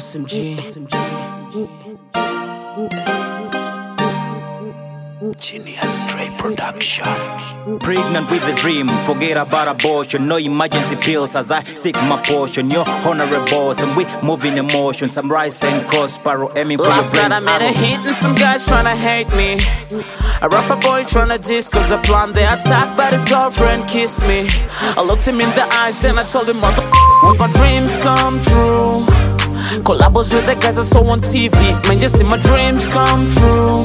SMG. Genius Dre Production. Pregnant with the dream, forget about abortion. No emergency pills as I seek my portion. You're honorable, and we move in emotion. Some rise and cross, sparrow aiming for Last your night brains. I made a hit and some guys tryna hate me. A rapper boy tryna diss cause I planned the attack, but his girlfriend kissed me. I looked him in the eyes and I told him, mother, want my dreams come true. Collabos with the guys I saw on TV, man, you see my dreams come true.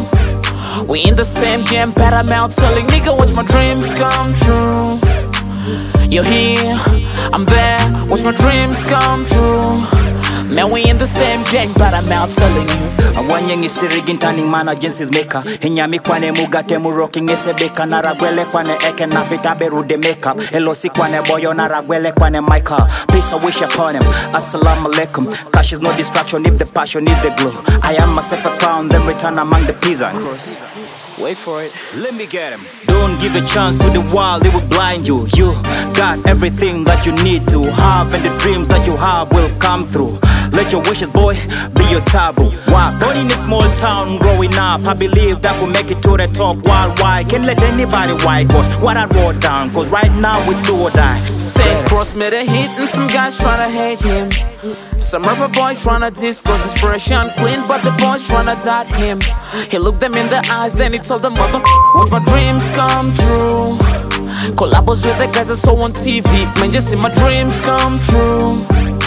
We in the same game, Paramount telling nigga, watch my dreams come true. You're here, I'm there, watch my dreams come true. Man, we in the same gang, but I'm out telling you. Awanyang isirigin taning mana jinsis maker. Hinyami kwane mugate muroking esebeka. Naragwele kwane eke napita berude makeup. Elosi kwane boyo naragwele kwane maika. Peace I wish upon him, assalamu alaikum. Cash is no distraction if the passion is the glue. I am myself a crown, then return among the peasants. Wait for it. Let me get him. Don't give a chance to the world, it will blind you. You got everything that you need to have, and the dreams that you have will come through. Let your wishes, boy, be your taboo. Wow, born in a small town, growing up, I believe that we'll make it to the top worldwide. Can't let anybody whitewash what I wrote down, cause right now it's do or die. Saint Cross made a hit and some guys tryna hate him. Some rapper boy tryna diss cause it's fresh and clean, but the boys tryna dot him. He looked them in the eyes and he told them, mother, watch my dreams come true. Collabos with the guys I saw on TV, man, you see my dreams come true.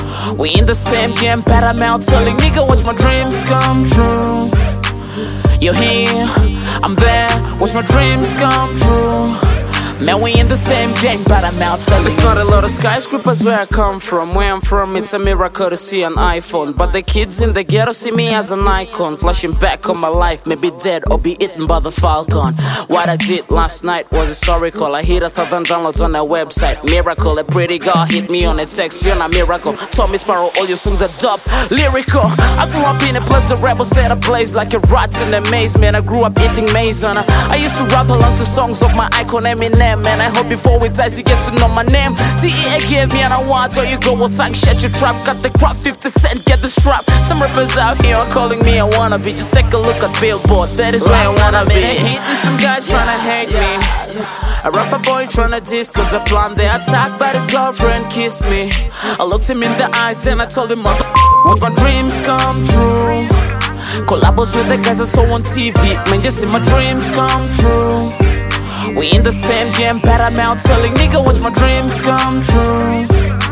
We in the same game, Paramount telling nigga, watch my dreams come true. You're here, I'm there, watch my dreams come true. Man, we in the same gang, but I'm out telling you. It's not a lot of skyscrapers where I come from. Where I'm from, it's a miracle to see an iPhone. But the kids in the ghetto see me as an icon. Flashing back on my life, maybe dead or be eaten by the falcon. What I did last night was historical. I hit 1,000 downloads on their website. Miracle, a pretty girl hit me on a text. You're not miracle. Tommy Sparrow, all your songs are dope. Lyrical. I grew up in a place of rebel set a place like a rat in a maze, man. I grew up eating maize on I used to rap along to songs of my icon Eminem. Man, I hope before we die he gets to know my name. CEA gave me an award, so you go with thanks, shut your trap. Got the crop, 50 cent, get the strap. Some rappers out here are calling me a wannabe. Just take a look at Billboard, that is where I wanna be. A hit and some guys tryna hate me. A rapper boy tryna diss cause I planned the attack, but his girlfriend kissed me. I looked him in the eyes and I told him, mother, watch my dreams come true. Collabos with the guys I saw on TV, man, just see my dreams come true. We in the same game, Paramount telling nigga, watch my dreams come true.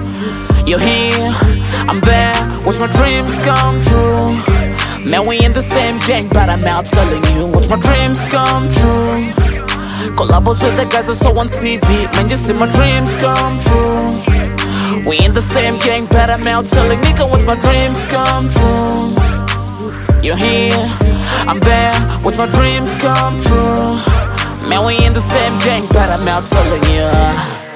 You're here, I'm there, watch my dreams come true. Man, we in the same gang, Paramount telling you, watch my dreams come true. Collabos with the guys I saw on TV, man, you see my dreams come true. We in the same gang, Paramount telling nigga, watch my dreams come true. You're here, I'm there, watch my dreams come true. Man, we in the same gang, but I'm out telling you.